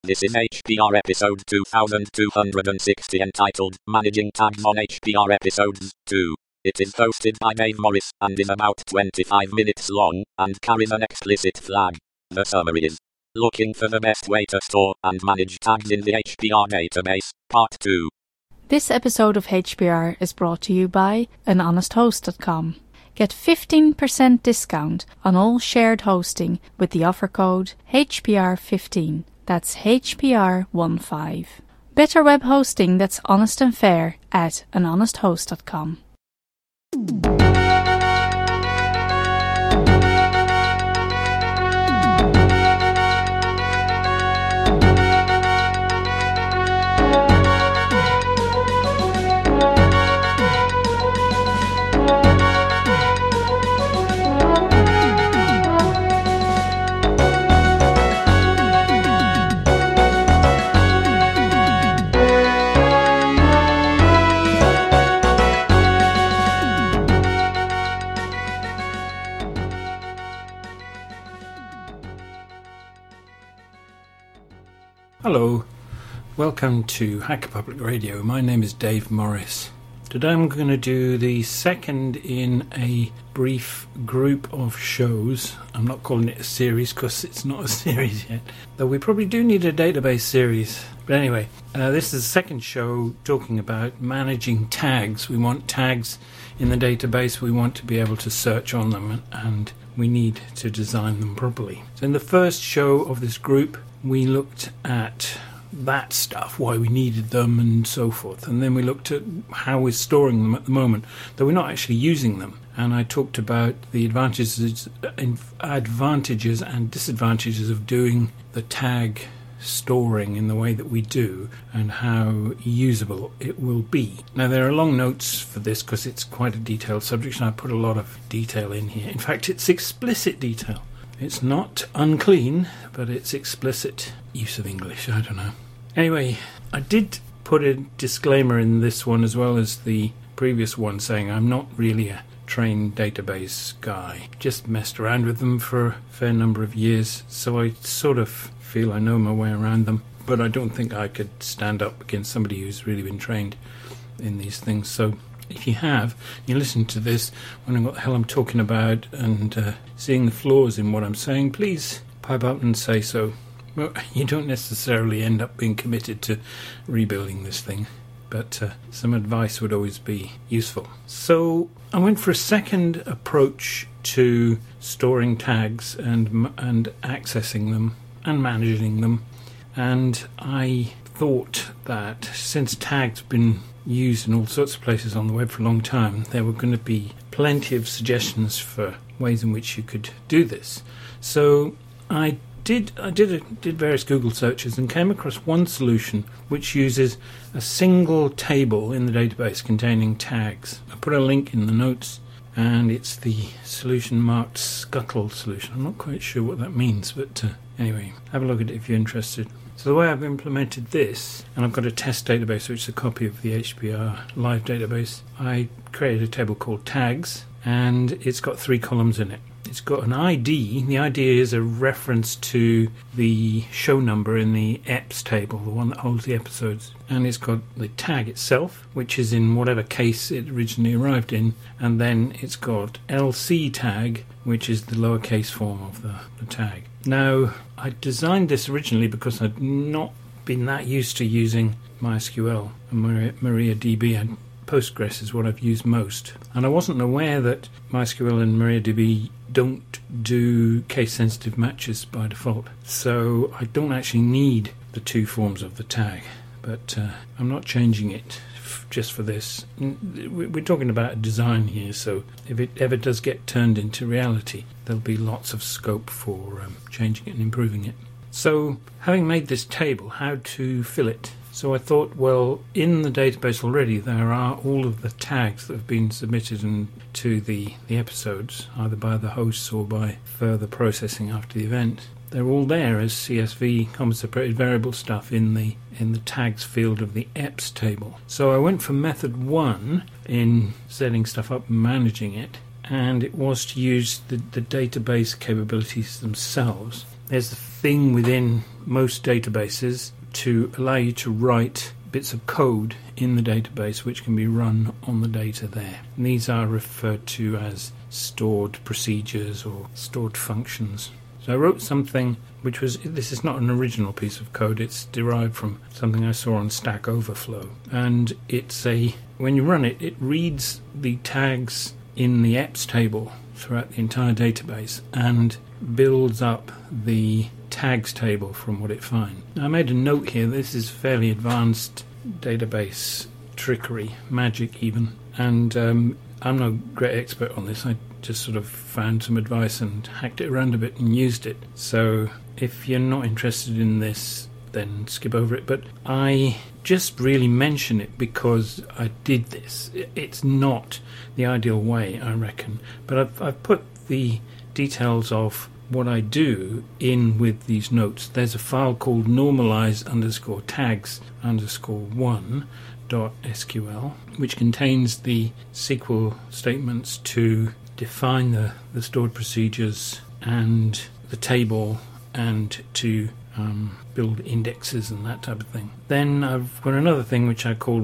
This is HPR episode 2260 entitled Managing Tags on HPR Episodes 2. It is hosted by Dave Morris and is about 25 minutes long and carries an explicit flag. The summary is Looking for the best way to store and manage tags in the HPR database, Part 2. This episode of HPR is brought to you by anhonesthost.com. Get 15% discount on all shared hosting with the offer code HPR15. That's HPR15. Better web hosting that's honest and fair at anhonesthost.com. Hello, welcome to Hacker Public Radio. My name is Dave Morris. Today I'm going to do the second in a brief group of shows. I'm not calling it a series because it's not a series yet, though we probably do need a database series. But anyway, this is the second show talking about managing tags. We want tags in the database, we want to be able to search on them, and we need to design them properly. So in the first show of this group, we looked at that stuff, why we needed them and so forth. And then we looked at how we're storing them at the moment, though we're not actually using them. And I talked about the advantages and disadvantages of doing the tag storing in the way that we do and how usable it will be. Now, there are long notes for this because it's quite a detailed subject and I put a lot of detail in here. In fact, it's explicit detail. It's not unclean, but it's explicit use of English. I don't know. Anyway, I did put a disclaimer in this one as well as the previous one saying I'm not really a trained database guy. Just messed around with them for a fair number of years, so I sort of feel I know my way around them. But I don't think I could stand up against somebody who's really been trained in these things. So if you have, you listen to this, wondering what the hell I'm talking about and seeing the flaws in what I'm saying, please pipe up and say so. Well, you don't necessarily end up being committed to rebuilding this thing, but some advice would always be useful. So I went for a second approach to storing tags and accessing them and managing them, and I thought that since tags have been used in all sorts of places on the web for a long time, there were going to be plenty of suggestions for ways in which you could do this. So I did various Google searches and came across one solution which uses a single table in the database containing tags. I put a link in the notes, and it's the solution marked Scuttle solution. I'm not quite sure what that means, but anyway, have a look at it if you're interested. So the way I've implemented this, and I've got a test database which is a copy of the HPR live database, I created a table called tags, and it's got 3 columns in it. It's got an ID. The ID is a reference to the show number in the EPS table, the one that holds the episodes. And it's got the tag itself, which is in whatever case it originally arrived in. And then it's got LC tag, which is the lowercase form of the tag. Now, I designed this originally because I'd not been that used to using MySQL and MariaDB, and Postgres is what I've used most. And I wasn't aware that MySQL and MariaDB don't do case-sensitive matches by default. So I don't actually need the 2 forms of the tag. But I'm not changing it just for this. We're talking about a design here, so if it ever does get turned into reality, there'll be lots of scope for changing it and improving it. So, having made this table, how to fill it? So I thought, well, in the database already there are all of the tags that have been submitted to the episodes, either by the hosts or by further processing after the event. They're all there as CSV, comma separated variable stuff in the tags field of the EPS table. So I went for method 1 in setting stuff up and managing it, and it was to use the database capabilities themselves. there's a thing within most databases to allow you to write bits of code in the database which can be run on the data there. And these are referred to as stored procedures or stored functions. So I wrote something which was, this is not an original piece of code, it's derived from something I saw on Stack Overflow. And when you run it, it reads the tags in the EPS table throughout the entire database and builds up the tags table from what it finds. Now, I made a note here, this is fairly advanced database trickery, magic even, and I'm no great expert on this. I just sort of found some advice and hacked it around a bit and used it. So if you're not interested in this, then skip over it. But I just really mention it because I did this. It's not the ideal way, I reckon, but I've put the details of what I do in with these notes. There's a file called normalize_tags_1.sql, which contains the SQL statements to define the stored procedures and the table and to build indexes and that type of thing. Then I've got another thing which I call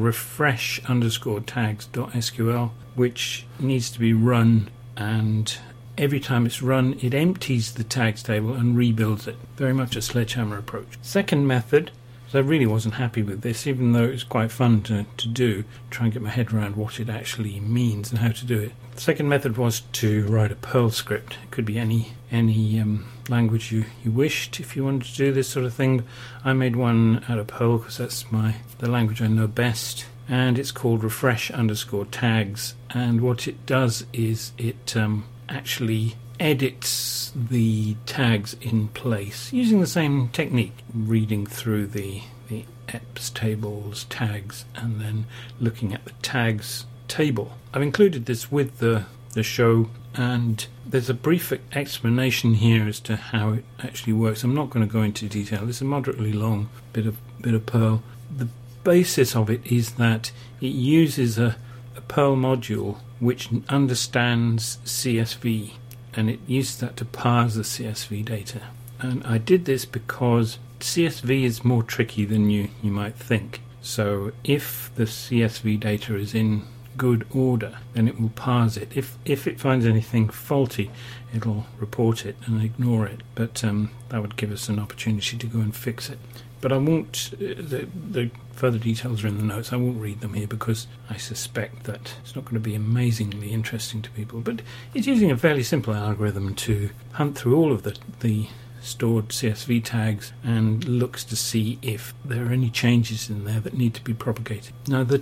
refresh_tags.sql, which needs to be run, and every time it's run, it empties the tags table and rebuilds it. Very much a sledgehammer approach. Second method, so I really wasn't happy with this, even though it was quite fun to do, try and get my head around what it actually means and how to do it. The second method was to write a Perl script. It could be any language you wished if you wanted to do this sort of thing. I made one out of Perl because that's the language I know best, and it's called refresh_tags, and what it does is it actually edits the tags in place using the same technique, reading through the EPS tables, tags, and then looking at the tags table. I've included this with the show, and there's a brief explanation here as to how it actually works. I'm not going to go into detail. It's a moderately long bit of Perl. The basis of it is that it uses a Perl module which understands CSV, and it uses that to parse the CSV data. And I did this because CSV is more tricky than you might think. So if the CSV data is in good order, then it will parse it. If it finds anything faulty, it'll report it and ignore it. But that would give us an opportunity to go and fix it. But I won't, the further details are in the notes. I won't read them here because I suspect that it's not going to be amazingly interesting to people. But it's using a fairly simple algorithm to hunt through all of the stored CSV tags and looks to see if there are any changes in there that need to be propagated. Now the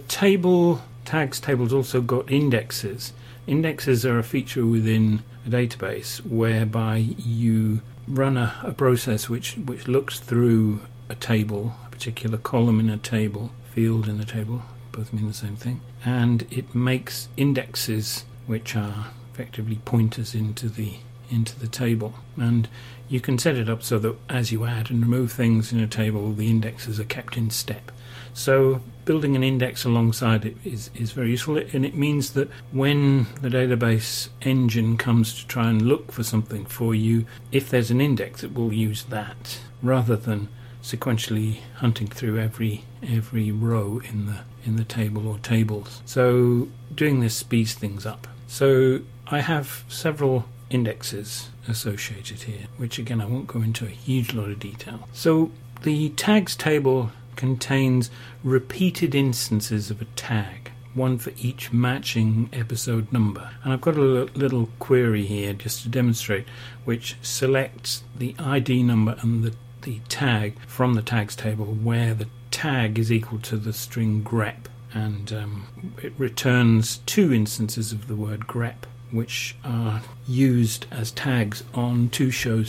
tags table's also got indexes. Indexes are a feature within a database whereby you run a process which looks through a table, a particular column in a table, field in a table, both mean the same thing, and it makes indexes which are effectively pointers into the table. And you can set it up so that as you add and remove things in a table, the indexes are kept in step. So building an index alongside it is very useful, and it means that when the database engine comes to try and look for something for you, if there's an index, it will use that rather than sequentially hunting through every row in the table or tables. So doing this speeds things up. So I have several indexes associated here, which again I won't go into a huge lot of detail. So the tags table contains repeated instances of a tag, one for each matching episode number. And I've got a little query here just to demonstrate, which selects the ID number and the tag from the tags table where the tag is equal to the string grep, and it returns two instances of the word grep, which are used as tags on two shows,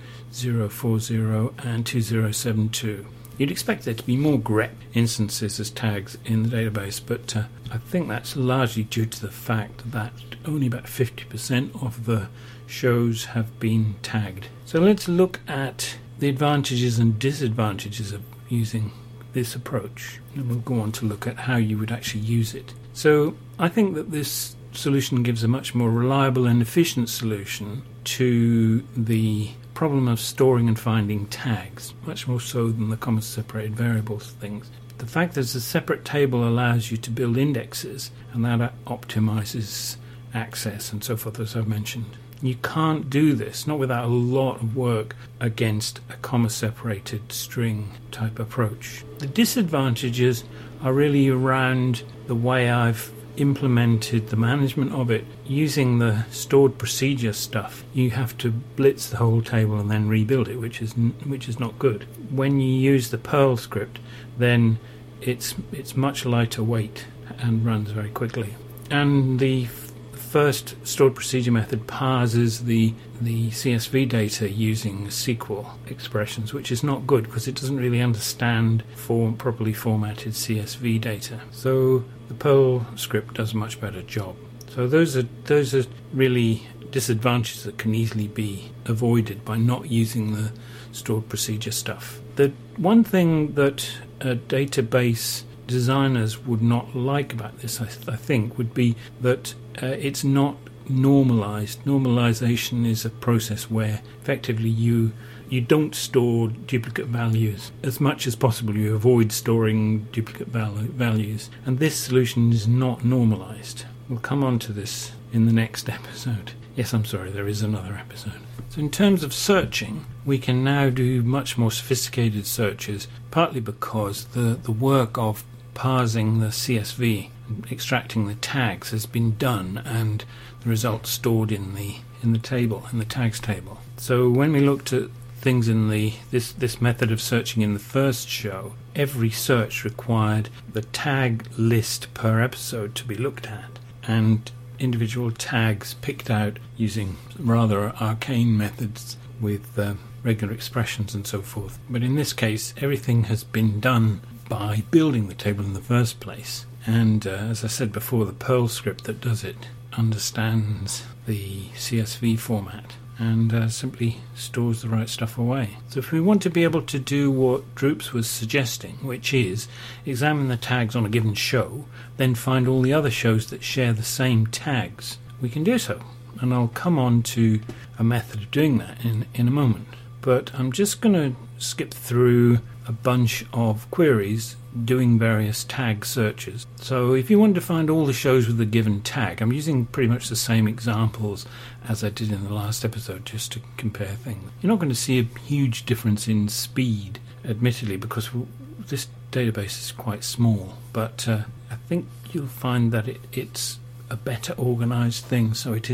2040 and 2072. You'd expect there to be more grep instances as tags in the database, but I think that's largely due to the fact that only about 50% of the shows have been tagged. So let's look at the advantages and disadvantages of using this approach, and we'll go on to look at how you would actually use it. So I think that this solution gives a much more reliable and efficient solution to the problem of storing and finding tags, much more so than the comma-separated variables things. The fact that a separate table allows you to build indexes, and that optimizes access and so forth, as I've mentioned. You can't do this, not without a lot of work, against a comma-separated string type approach. The disadvantages are really around the way I've implemented the management of it. Using the stored procedure stuff, you have to blitz the whole table and then rebuild it, which is not good. When you use the Perl script, then it's much lighter weight and runs very quickly. And the first stored procedure method parses the CSV data using SQL expressions, which is not good because it doesn't really understand properly formatted CSV data. So the Perl script does a much better job. So those are really disadvantages that can easily be avoided by not using the stored procedure stuff. The one thing that database designers would not like about this, I think, would be that it's not normalized. Normalization is a process where effectively you don't store duplicate values. As much as possible, you avoid storing duplicate values. And this solution is not normalized. We'll come on to this in the next episode. Yes, I'm sorry, there is another episode. So in terms of searching, we can now do much more sophisticated searches, partly because the work of parsing the CSV, extracting the tags, has been done, and the results stored in the table, in the tags table. So when we looked at things in this method of searching in the first show, every search required the tag list per episode to be looked at, and individual tags picked out using rather arcane methods with regular expressions and so forth. But in this case, everything has been done by building the table in the first place. And as I said before, the Perl script that does it understands the CSV format and simply stores the right stuff away. So if we want to be able to do what Droops was suggesting, which is examine the tags on a given show, then find all the other shows that share the same tags, we can do so. And I'll come on to a method of doing that in a moment. But I'm just going to skip through a bunch of queries doing various tag searches. So if you want to find all the shows with a given tag, I'm using pretty much the same examples as I did in the last episode just to compare things. You're not going to see a huge difference in speed, admittedly, because this database is quite small, but I think you'll find that it's a better organized thing, so it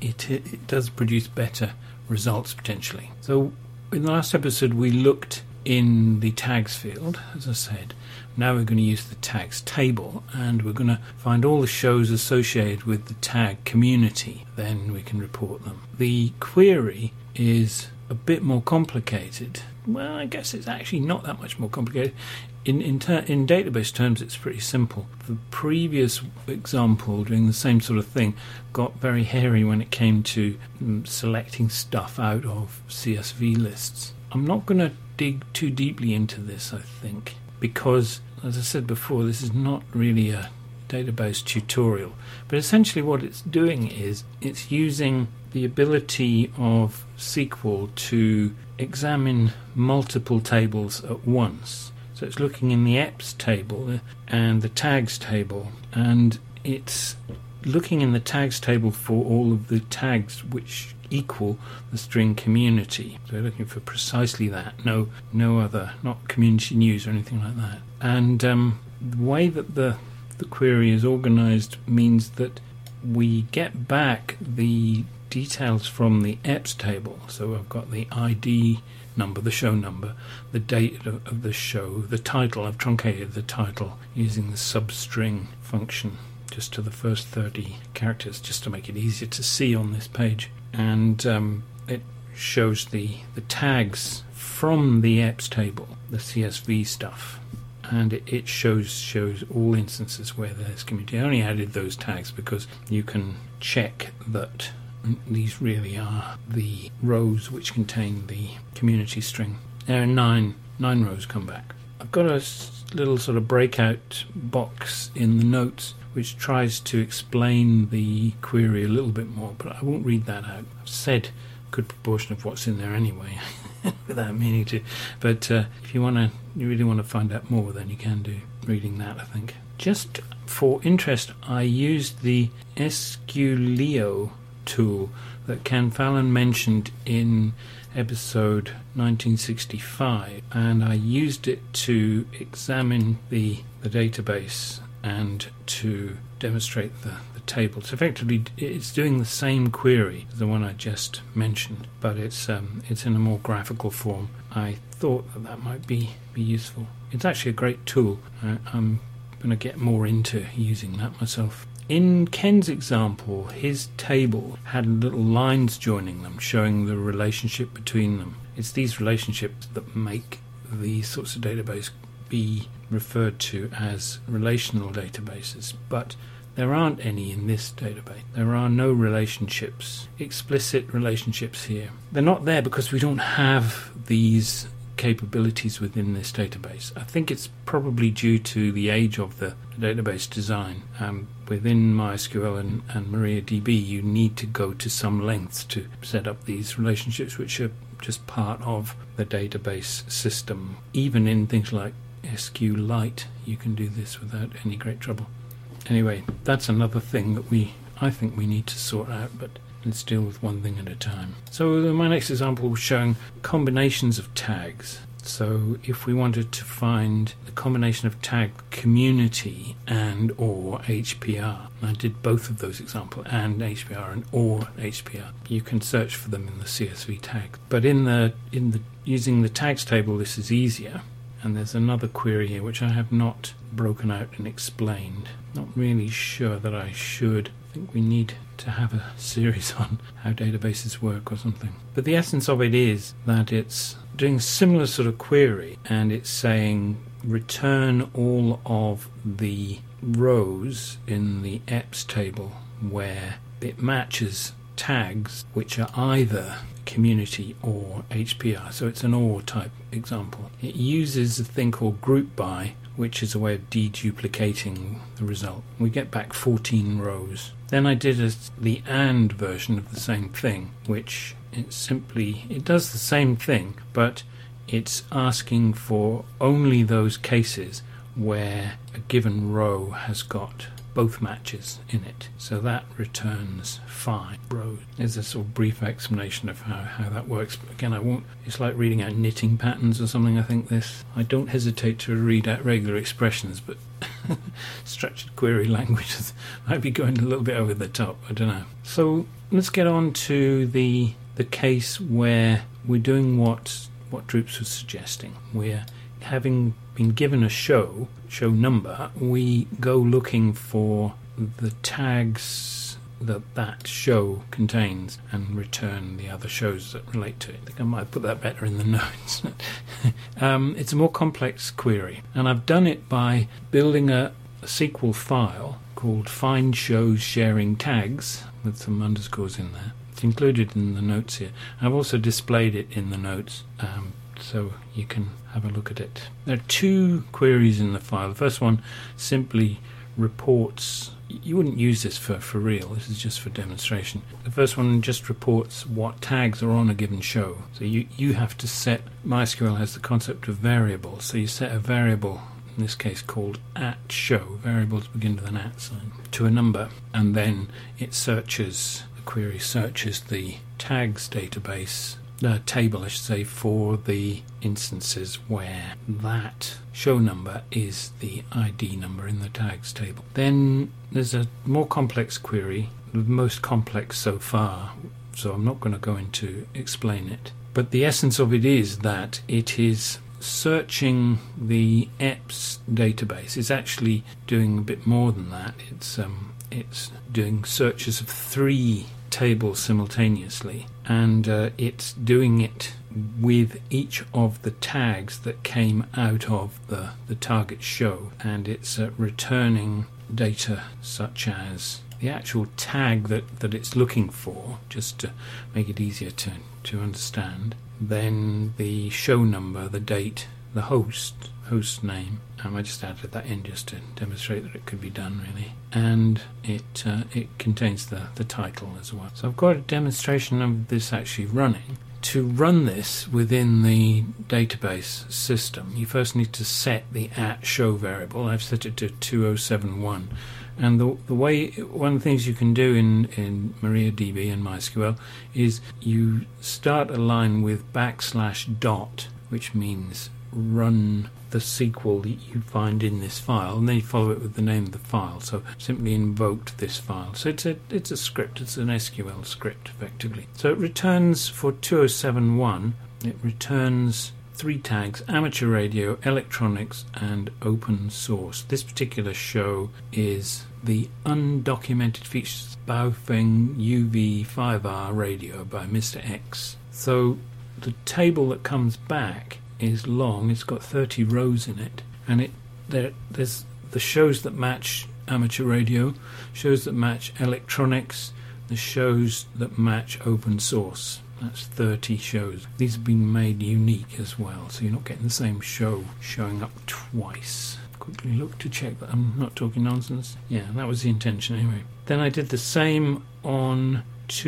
does produce better results potentially. So in the last episode we looked in the tags field, as I said. Now we're going to use the tags table, and we're going to find all the shows associated with the tag community. Then we can report them. The query is a bit more complicated. Well, I guess it's actually not that much more complicated. In database terms, it's pretty simple. The previous example, doing the same sort of thing, got very hairy when it came to selecting stuff out of CSV lists. I'm not going to dig too deeply into this, I think, because, as I said before, this is not really a database tutorial. But essentially what it's doing is it's using the ability of SQL to examine multiple tables at once. So it's looking in the EPS table and the tags table, and it's looking in the tags table for all of the tags which equal the string community. So we're looking for precisely that, no other, not community news or anything like that. And the way that the query is organized means that we get back the details from the EPS table. So I've got the ID number, the show number, the date of the show, the title. I've truncated the title using the substring function just to the first 30 characters, just to make it easier to see on this page. And it shows the tags from the EPS table, the CSV stuff, and it shows all instances where there's community. I only added those tags because you can check that these really are the rows which contain the community string. There are nine rows come back. I've got a little sort of breakout box in the notes which tries to explain the query a little bit more, but I won't read that out. I've said good proportion of what's in there anyway, without meaning to. But if you really want to find out more, then you can do reading that, I think. Just for interest, I used the SQLeo tool that Ken Fallon mentioned in episode 1965, and I used it to examine the database and to demonstrate the tables. Effectively, it's doing the same query as the one I just mentioned, but it's in a more graphical form. I thought that might be useful. It's actually a great tool. I'm going to get more into using that myself. In Ken's example, his table had little lines joining them, showing the relationship between them. It's these relationships that make these sorts of database be referred to as relational databases, but there aren't any in this database. There are no relationships, explicit relationships here. They're not there because we don't have these capabilities within this database. I think it's probably due to the age of the database design. Within MySQL and MariaDB, you need to go to some lengths to set up these relationships, which are just part of the database system. Even in things like SQLite, you can do this without any great trouble. Anyway, that's another thing that I think we need to sort out, but let's deal with one thing at a time. So my next example was showing combinations of tags. So if we wanted to find the combination of tag community and or HPR, I did both of those examples, and HPR and or HPR. You can search for them in the CSV tag. But in the using the tags table, this is easier. And there's another query here which I have not broken out and explained. Not really sure that I should. I think we need to have a series on how databases work or something. But the essence of it is that it's doing a similar sort of query, and it's saying return all of the rows in the EPS table where it matches tags which are either community or HPR. So it's an OR type example. It uses a thing called group by, which is a way of deduplicating the result. We get back 14 rows. Then I did the AND version of the same thing, which it does the same thing, but it's asking for only those cases where a given row has got both matches in it. So that returns 5 rows. There's a sort of brief explanation of how that works. But again, it's like reading out knitting patterns or something, I think this. I don't hesitate to read out regular expressions, but structured query language might be going a little bit over the top. I don't know. So let's get on to the case where we're doing what Droops was suggesting. We're having been given a show number, we go looking for the tags that show contains and return the other shows that relate to it. I think I might put that better in the notes. It's a more complex query, and I've done it by building a SQL file called find shows sharing tags with some underscores in there. It's included in the notes here. I've also displayed it in the notes, so you can have a look at it. There are 2 queries in the file. The first one simply reports, you wouldn't use this for real, this is just for demonstration. The first one just reports what tags are on a given show. So you have to set, MySQL has the concept of variables, so you set a variable, in this case called @show, variables begin with an @ sign, to a number, and then it searches, the query searches the tags database, the table I should say, for the instances where that show number is the ID number in the tags table. Then there's a more complex query, the most complex so far, so I'm not going to go into explain it. But the essence of it is that it is searching the EPS database. It's actually doing a bit more than that. It's doing searches of 3 tables simultaneously, and it's doing it with each of the tags that came out of the target show, and it's returning data such as the actual tag that it's looking for, just to make it easier to understand, then the show number, the date, the host host name. I just added that in just to demonstrate that it could be done, really. And it contains the title as well. So I've got a demonstration of this actually running. To run this within the database system, you first need to set the @show variable. I've set it to 2071. And the way, one of the things you can do in MariaDB and MySQL is you start a line with \dot, which means run the SQL that you find in this file, and then you follow it with the name of the file. So simply invoked this file. So it's a script, it's an SQL script effectively. So it returns for 2071, it returns 3 tags: amateur radio, electronics, and open source. This particular show is the undocumented features Baofeng UV5R radio by Mr. X. So the table that comes back is long, it's got 30 rows in it, and there's the shows that match amateur radio, shows that match electronics, the shows that match open source. That's 30 shows. These have been made unique as well, so you're not getting the same show showing up twice. Quickly look to check that I'm not talking nonsense. Yeah, that was the intention anyway. Then I did the same on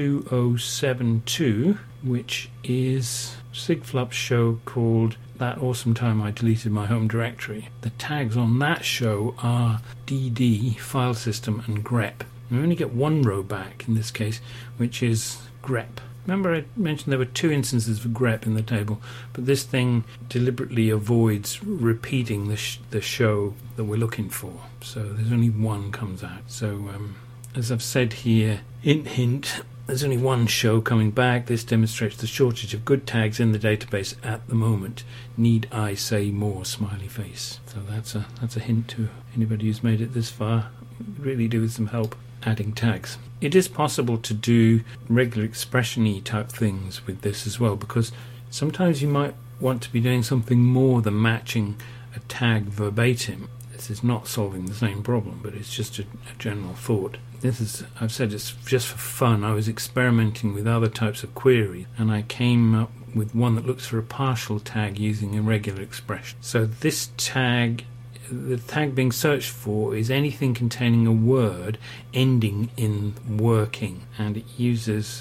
2072, which is Sigflup's show called That Awesome Time I Deleted My Home Directory. The tags on that show are DD, file system, and grep. We only get one row back in this case, which is grep. Remember I mentioned there were 2 instances of grep in the table, but this thing deliberately avoids repeating the show that we're looking for. So there's only one comes out. So as I've said here, hint, there's only one show coming back. This demonstrates the shortage of good tags in the database at the moment. Need I say more? Smiley face. So that's a hint to anybody who's made it this far. Really do with some help adding tags. It is possible to do regular expression-y type things with this as well, because sometimes you might want to be doing something more than matching a tag verbatim. This is not solving the same problem, but it's just a general thought. I've said it's just for fun. I was experimenting with other types of queries, and I came up with one that looks for a partial tag using a regular expression. So this tag, the tag being searched for is anything containing a word ending in working, and it uses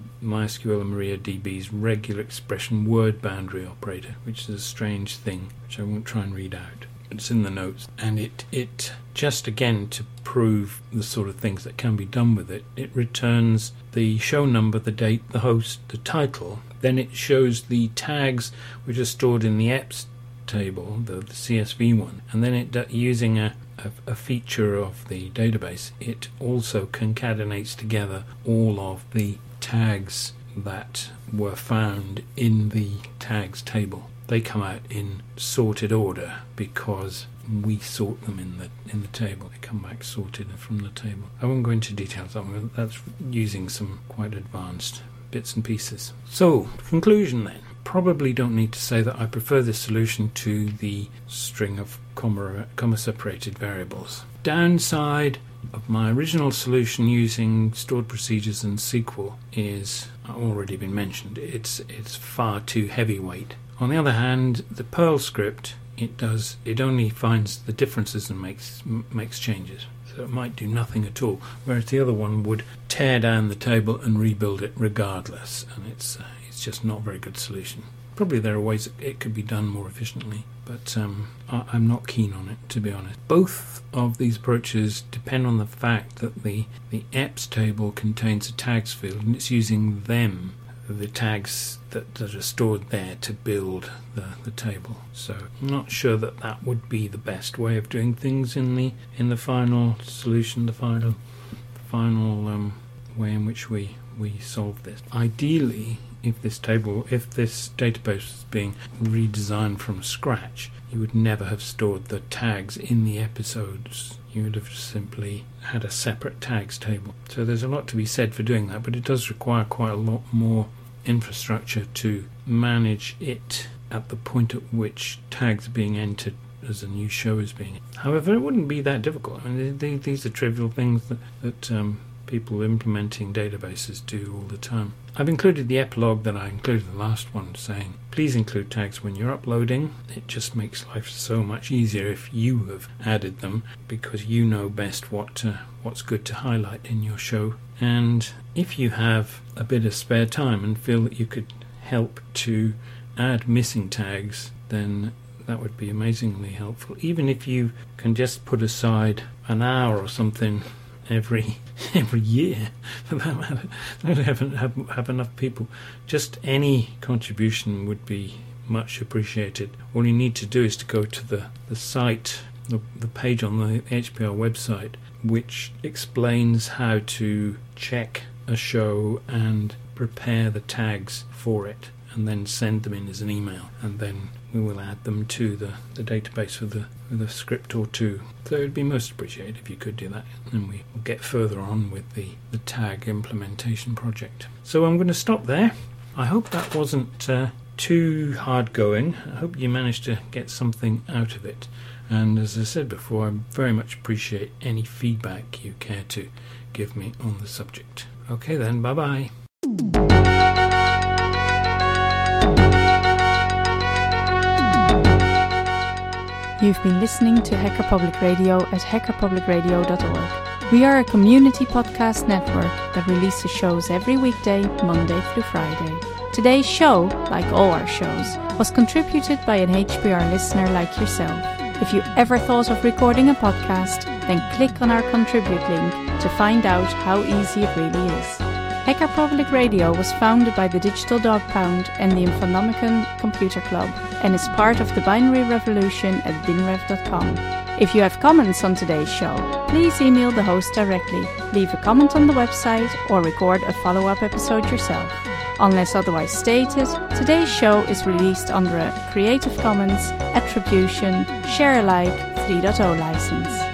MySQL and MariaDB's regular expression word boundary operator, which is a strange thing, which I won't try and read out. It's in the notes, and it just again to prove the sort of things that can be done with it, it returns the show number, the date, the host, the title. Then it shows the tags which are stored in the EPS table, the CSV one, and then it using a feature of the database, it also concatenates together all of the tags that were found in the tags table. They come out in sorted order because we sort them in the table. They come back sorted from the table. I won't go into details on that. That's using some quite advanced bits and pieces. So, conclusion then. Probably don't need to say that I prefer this solution to the string of comma-separated variables. Downside of my original solution using stored procedures and SQL is already been mentioned. It's far too heavyweight. On the other hand, the Perl script, it only finds the differences and makes changes. So it might do nothing at all, whereas the other one would tear down the table and rebuild it regardless, and it's just not a very good solution. Probably there are ways it could be done more efficiently, but I'm not keen on it, to be honest. Both of these approaches depend on the fact that the EPS table contains a tags field, and it's using them, the tags that are stored there, to build the table. So I'm not sure that would be the best way of doing things in the final solution, the final way in which we solve this. Ideally, if this database was being redesigned from scratch, you would never have stored the tags in the episodes. You would have simply had a separate tags table. So there's a lot to be said for doing that, but it does require quite a lot more infrastructure to manage it at the point at which tags are being entered as a new show is being. However, it wouldn't be that difficult. I mean, these are trivial things that people implementing databases do all the time. I've included the epilogue that I included in the last one, saying please include tags when you're uploading. It just makes life so much easier if you have added them, because you know best what's good to highlight in your show. And if you have a bit of spare time and feel that you could help to add missing tags, then that would be amazingly helpful. Even if you can just put aside an hour or something every year for that matter. I don't have enough people. Just any contribution would be much appreciated. All you need to do is to go to the site, the page on the HPR website, which explains how to check a show and prepare the tags for it, and then send them in as an email, and then we will add them to the database with a script or two. So it would be most appreciated if you could do that, and we will get further on with the tag implementation project. So I'm going to stop there. I hope that wasn't too hard going. I hope you managed to get something out of it. And as I said before, I very much appreciate any feedback you care to give me on the subject. Okay then, bye-bye. You've been listening to Hacker Public Radio at hackerpublicradio.org. We are a community podcast network that releases shows every weekday, Monday through Friday. Today's show, like all our shows, was contributed by an HPR listener like yourself. If you ever thought of recording a podcast, then click on our contribute link to find out how easy it really is. Hacker Public Radio was founded by the Digital Dog Pound and the Infonomicon Computer Club, and is part of the binary revolution at binrev.com. If you have comments on today's show, please email the host directly, leave a comment on the website, or record a follow-up episode yourself. Unless otherwise stated, today's show is released under a Creative Commons Attribution Share Alike 3.0 license.